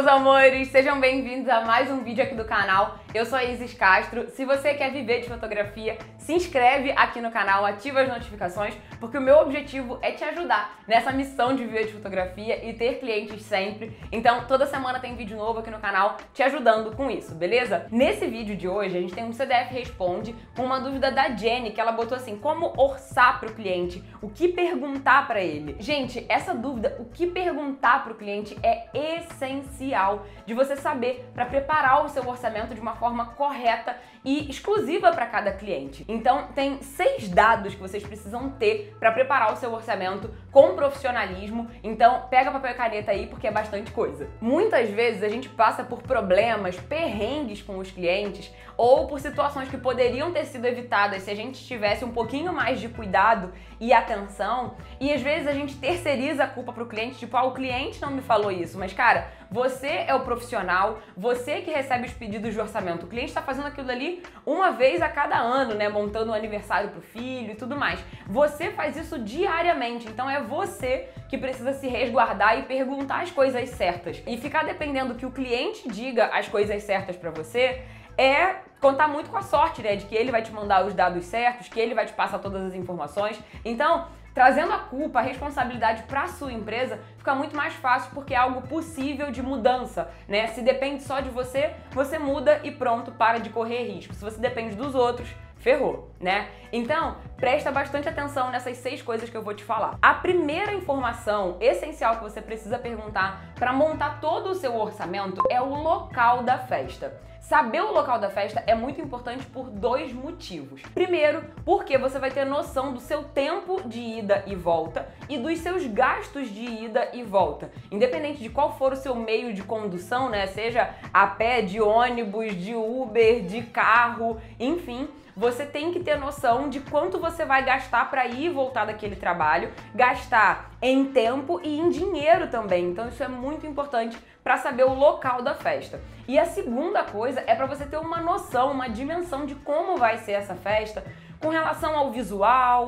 meus amores! Sejam bem-vindos a mais um vídeo aqui do canal. Eu sou a Isis Castro. Se você quer viver de fotografia, se inscreve aqui no canal, ativa as notificações, porque o meu objetivo é te ajudar nessa missão de viver de fotografia e ter clientes sempre. Então, toda semana tem vídeo novo aqui no canal te ajudando com isso, beleza? Nesse vídeo de hoje, a gente tem um CDF Responde com uma dúvida da Jenny, que ela botou assim: como orçar para o cliente? O que perguntar para ele? Gente, essa dúvida, o que perguntar para o cliente, é essencial de você saber para preparar o seu orçamento de uma forma correta e exclusiva para cada cliente. Então, tem 6 dados que vocês precisam ter para preparar o seu orçamento com profissionalismo. Então, pega papel e caneta aí, porque é bastante coisa. Muitas vezes a gente passa por problemas, perrengues com os clientes ou por situações que poderiam ter sido evitadas se a gente tivesse um pouquinho mais de cuidado e atenção, e às vezes a gente terceiriza a culpa pro cliente, tipo, o cliente não me falou isso, mas cara, você é o profissional, você que recebe os pedidos de orçamento. O cliente tá fazendo aquilo ali uma vez a cada ano, né, montando um aniversário pro filho e tudo mais. Você faz isso diariamente, então é você que precisa se resguardar e perguntar as coisas certas. E ficar dependendo que o cliente diga as coisas certas pra você é contar muito com a sorte, né, de que ele vai te mandar os dados certos, que ele vai te passar todas as informações. Então, trazendo a culpa, a responsabilidade para a sua empresa, fica muito mais fácil, porque é algo possível de mudança, né? Se depende só de você, você muda e pronto, para de correr risco. Se você depende dos outros, ferrou, né? Então, presta bastante atenção nessas 6 coisas que eu vou te falar. A primeira informação essencial que você precisa perguntar para montar todo o seu orçamento é o local da festa. Saber o local da festa é muito importante por 2 motivos. Primeiro, porque você vai ter noção do seu tempo de ida e volta e dos seus gastos de ida e volta. Independente de qual for o seu meio de condução, né? Seja a pé, de ônibus, de Uber, de carro, enfim, você tem que ter noção de quanto você vai gastar para ir e voltar daquele trabalho, gastar em tempo e em dinheiro também. Então isso é muito importante para saber o local da festa. E a segunda coisa é para você ter uma noção, uma dimensão de como vai ser essa festa, com relação ao visual,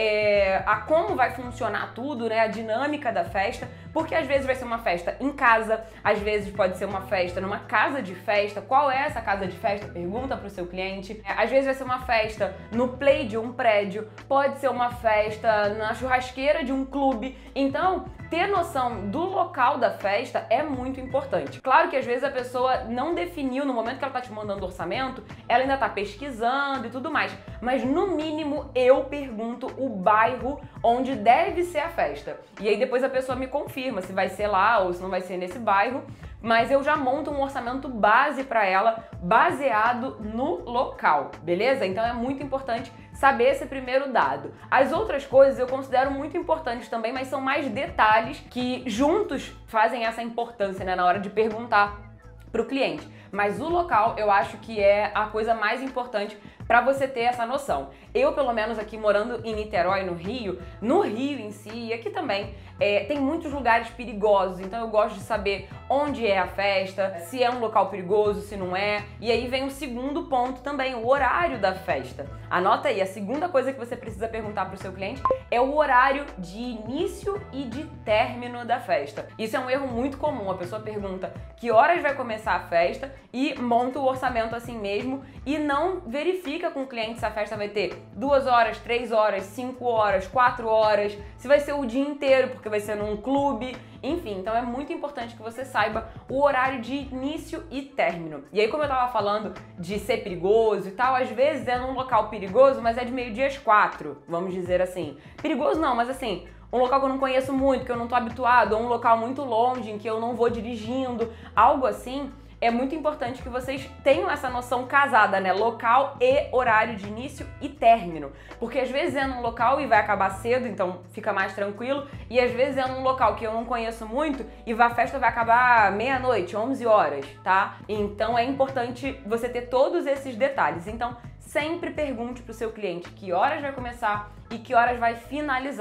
a como vai funcionar tudo, né, a dinâmica da festa, porque às vezes vai ser uma festa em casa, às vezes pode ser uma festa numa casa de festa. Qual é essa casa de festa? Pergunta para o seu cliente. Às vezes vai ser uma festa no play de um prédio, pode ser uma festa na churrasqueira de um clube. Então, ter noção do local da festa é muito importante. Claro que às vezes a pessoa não definiu no momento que ela tá te mandando o orçamento, ela ainda tá pesquisando e tudo mais, mas no mínimo eu pergunto o bairro onde deve ser a festa. E aí depois a pessoa me confirma se vai ser lá ou se não vai ser nesse bairro, mas eu já monto um orçamento base para ela, baseado no local, beleza? Então é muito importante saber esse primeiro dado. As outras coisas eu considero muito importantes também, mas são mais detalhes que juntos fazem essa importância, né, na hora de perguntar para o cliente. Mas o local eu acho que é a coisa mais importante para você ter essa noção. Eu, pelo menos aqui morando em Niterói, no Rio em si, e aqui também, tem muitos lugares perigosos, então eu gosto de saber onde é a festa, se é um local perigoso, se não é. E aí vem o segundo ponto também, o horário da festa. Anota aí, a segunda coisa que você precisa perguntar para o seu cliente é o horário de início e de término da festa. Isso é um erro muito comum, a pessoa pergunta que horas vai começar a festa e monta o orçamento assim mesmo e não verifica com o cliente se a festa vai ter 2 horas, 3 horas, 5 horas, 4 horas, se vai ser o dia inteiro, porque vai ser num clube, enfim. Então é muito importante que você saiba o horário de início e término. E aí, como eu tava falando de ser perigoso e tal, às vezes é num local perigoso, mas é de meio-dia às 4, vamos dizer assim. Perigoso não, mas assim, um local que eu não conheço muito, que eu não tô habituado, ou um local muito longe, em que eu não vou dirigindo, algo assim. É muito importante que vocês tenham essa noção casada, né? Local e horário de início e término. Porque às vezes é num local e vai acabar cedo, então fica mais tranquilo. E às vezes é num local que eu não conheço muito e a festa vai acabar meia-noite, 11 horas, tá? Então é importante você ter todos esses detalhes. Então, sempre pergunte pro seu cliente que horas vai começar e que horas vai finalizar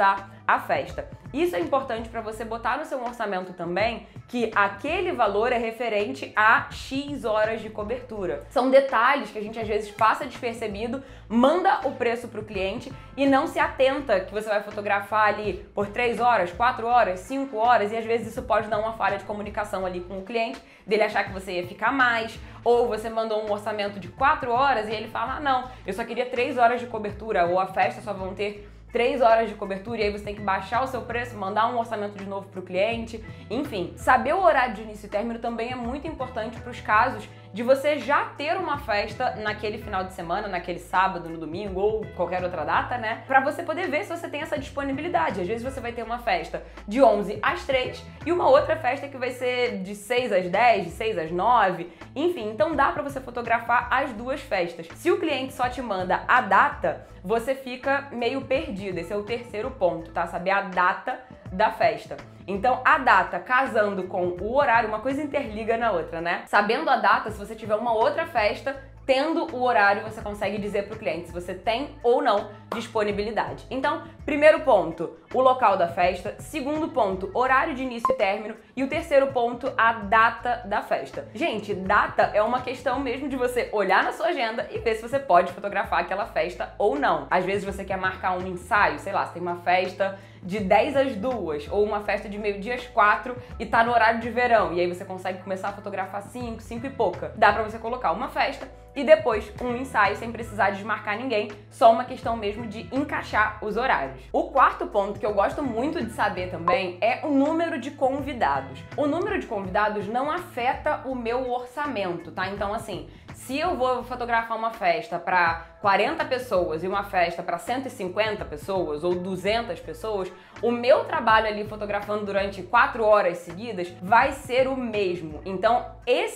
a festa. Isso é importante para você botar no seu orçamento também que aquele valor é referente a X horas de cobertura. São detalhes que a gente às vezes passa despercebido, manda o preço para o cliente e não se atenta que você vai fotografar ali por 3 horas, 4 horas, 5 horas e às vezes isso pode dar uma falha de comunicação ali com o cliente, dele achar que você ia ficar mais, ou você mandou um orçamento de 4 horas e ele fala, ah, não, eu só queria 3 horas de cobertura, ou a festa só vão ter 3 horas de cobertura e aí você tem que baixar o seu preço, mandar um orçamento de novo para o cliente, enfim. Saber o horário de início e término também é muito importante para os casos de você já ter uma festa naquele final de semana, naquele sábado, no domingo ou qualquer outra data, né? Pra você poder ver se você tem essa disponibilidade. Às vezes você vai ter uma festa de 11 às 3 e uma outra festa que vai ser de 6 às 10, de 6 às 9, enfim. Então dá pra você fotografar as duas festas. Se o cliente só te manda a data, você fica meio perdido. Esse é o terceiro ponto, tá? Saber a data da festa. Então, a data casando com o horário, uma coisa interliga na outra, né? Sabendo a data, se você tiver uma outra festa, tendo o horário, você consegue dizer para o cliente se você tem ou não disponibilidade. Então, primeiro ponto, o local da festa. Segundo ponto, horário de início e término. E o terceiro ponto, a data da festa. Gente, data é uma questão mesmo de você olhar na sua agenda e ver se você pode fotografar aquela festa ou não. Às vezes você quer marcar um ensaio, sei lá, você tem uma festa de 10 às 2 ou uma festa de meio-dia às 4 e tá no horário de verão. E aí você consegue começar a fotografar 5, 5 e pouca. Dá pra você colocar uma festa e depois um ensaio sem precisar desmarcar ninguém, só uma questão mesmo de encaixar os horários. O quarto ponto que eu gosto muito de saber também é o número de convidados. O número de convidados não afeta o meu orçamento, tá? Então assim, se eu vou fotografar uma festa para 40 pessoas e uma festa para 150 pessoas ou 200 pessoas, o meu trabalho ali fotografando durante 4 horas seguidas vai ser o mesmo. Então,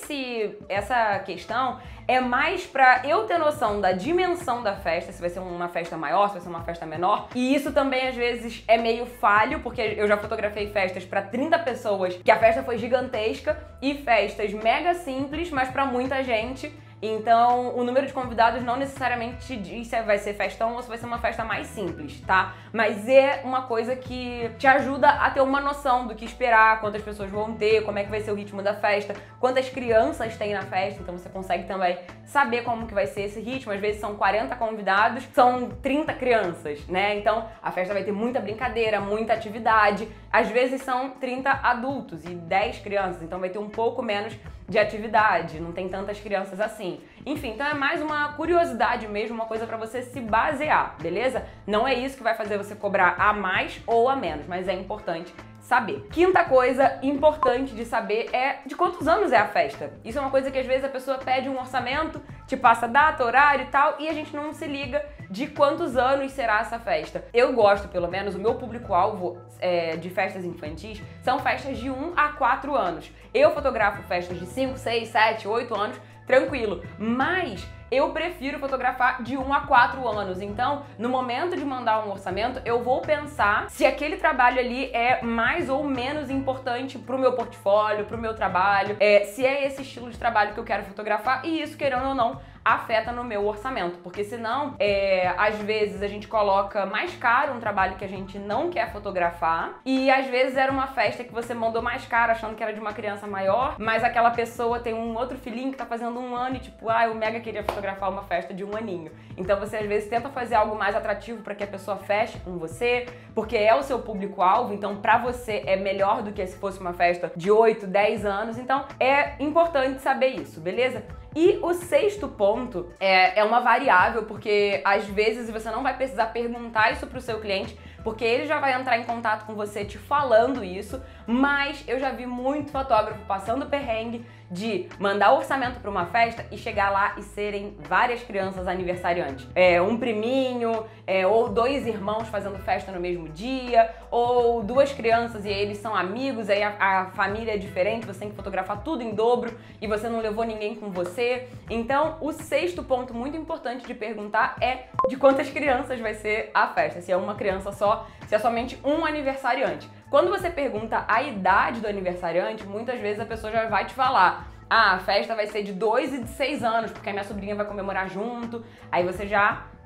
essa questão é mais para eu ter noção da dimensão da festa, se vai ser uma festa maior, se vai ser uma festa menor. E isso também às vezes é meio falho, porque eu já fotografei festas para 30 pessoas, que a festa foi gigantesca, e festas mega simples, mas para muita gente. Então, o número de convidados não necessariamente diz se vai ser festão ou se vai ser uma festa mais simples, tá? Mas é uma coisa que te ajuda a ter uma noção do que esperar, quantas pessoas vão ter, como é que vai ser o ritmo da festa, quantas crianças tem na festa, então você consegue também saber como que vai ser esse ritmo. Às vezes são 40 convidados, são 30 crianças, né? Então, a festa vai ter muita brincadeira, muita atividade. Às vezes são 30 adultos e 10 crianças, então vai ter um pouco menos de atividade, não tem tantas crianças assim. Enfim, então é mais uma curiosidade mesmo, uma coisa pra você se basear, beleza? Não é isso que vai fazer você cobrar a mais ou a menos, mas é importante saber. Quinta coisa importante de saber é de quantos anos é a festa. Isso é uma coisa que às vezes a pessoa pede um orçamento, te passa data, horário e tal, e a gente não se liga de quantos anos será essa festa. Eu gosto, pelo menos, o meu público-alvo de festas infantis são festas de 1 a 4 anos. Eu fotografo festas de 5, 6, 7, 8 anos, tranquilo, mas eu prefiro fotografar de 1 a 4 anos. Então, no momento de mandar um orçamento, eu vou pensar se aquele trabalho ali é mais ou menos importante pro meu portfólio, pro meu trabalho, se é esse estilo de trabalho que eu quero fotografar, e isso, querendo ou não, afeta no meu orçamento, porque senão, às vezes a gente coloca mais caro um trabalho que a gente não quer fotografar, e às vezes era uma festa que você mandou mais caro achando que era de uma criança maior, mas aquela pessoa tem um outro filhinho que tá fazendo 1 ano e tipo, eu mega queria fotografar uma festa de 1 aninho. Então você às vezes tenta fazer algo mais atrativo para que a pessoa feche com você, porque é o seu público-alvo, então pra você é melhor do que se fosse uma festa de 8, 10 anos, então é importante saber isso, beleza? E o sexto ponto é uma variável, porque às vezes você não vai precisar perguntar isso pro seu cliente, porque ele já vai entrar em contato com você te falando isso, mas eu já vi muito fotógrafo passando perrengue de mandar orçamento para uma festa e chegar lá e serem várias crianças aniversariantes. Um priminho, ou 2 irmãos fazendo festa no mesmo dia, ou 2 crianças e eles são amigos, aí a família é diferente, você tem que fotografar tudo em dobro e você não levou ninguém com você. Então, o sexto ponto muito importante de perguntar é de quantas crianças vai ser a festa, se é uma criança só, se é somente um aniversariante. Quando você pergunta a idade do aniversariante, muitas vezes a pessoa já vai te falar: a festa vai ser de 2 e de 6 anos, porque a minha sobrinha vai comemorar junto. Aí você já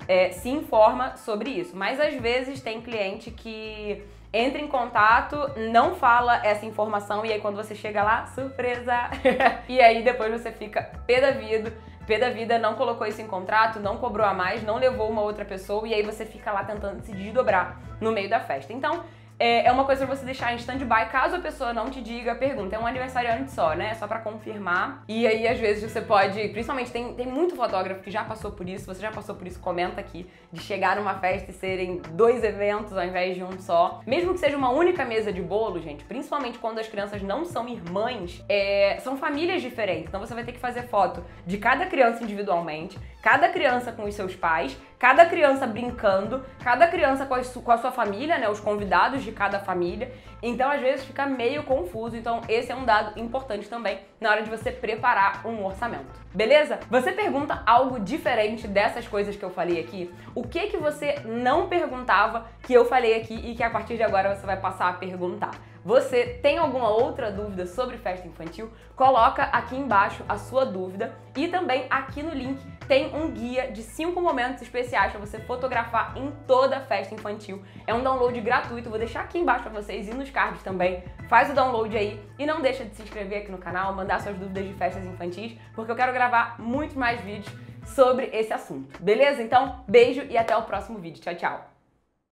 se informa sobre isso. Mas às vezes tem cliente que entra em contato, não fala essa informação e aí quando você chega lá, surpresa! E aí depois você fica pé da vida, não colocou isso em contrato, não cobrou a mais, não levou uma outra pessoa e aí você fica lá tentando se desdobrar no meio da festa. Então, é uma coisa pra você deixar em stand-by, caso a pessoa não te diga, pergunta, é um aniversariante só, né? Só pra confirmar. E aí, às vezes, você pode, principalmente tem muito fotógrafo que já passou por isso, você já passou por isso, comenta aqui, de chegar numa festa e serem 2 eventos ao invés de um só. Mesmo que seja uma única mesa de bolo, gente, principalmente quando as crianças não são irmãs, são famílias diferentes. Então você vai ter que fazer foto de cada criança individualmente, cada criança com os seus pais, cada criança brincando, cada criança com a sua família, né? Os convidados de cada família. Então, às vezes, fica meio confuso. Então, esse é um dado importante também na hora de você preparar um orçamento. Beleza? Você pergunta algo diferente dessas coisas que eu falei aqui? O que você não perguntava que eu falei aqui e que a partir de agora você vai passar a perguntar? Você tem alguma outra dúvida sobre festa infantil? Coloca aqui embaixo a sua dúvida e também aqui no link tem um guia de 5 momentos especiais para você fotografar em toda a festa infantil. É um download gratuito, vou deixar aqui embaixo para vocês e nos cards também. Faz o download aí e não deixa de se inscrever aqui no canal, mandar suas dúvidas de festas infantis, porque eu quero gravar muito mais vídeos sobre esse assunto. Beleza? Então, beijo e até o próximo vídeo. Tchau, tchau!